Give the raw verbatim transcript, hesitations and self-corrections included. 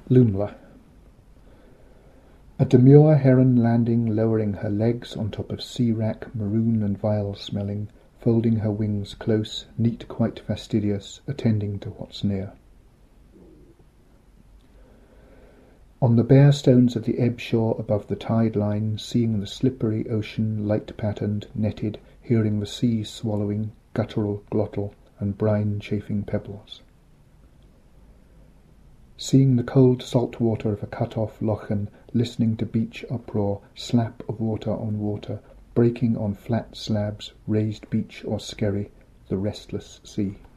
Lumla. A demure heron landing, lowering her legs on top of sea-wrack, maroon and vile smelling, folding her wings close, neat quite fastidious, attending to what's near. On the bare stones of the ebb shore above the tide line, seeing the slippery ocean, light-patterned, netted, hearing the sea swallowing, guttural, glottal, and brine-chafing pebbles. Seeing the cold salt water of a cut-off lochen, listening to beach uproar, slap of water on water, breaking on flat slabs, raised beach or skerry, the restless sea.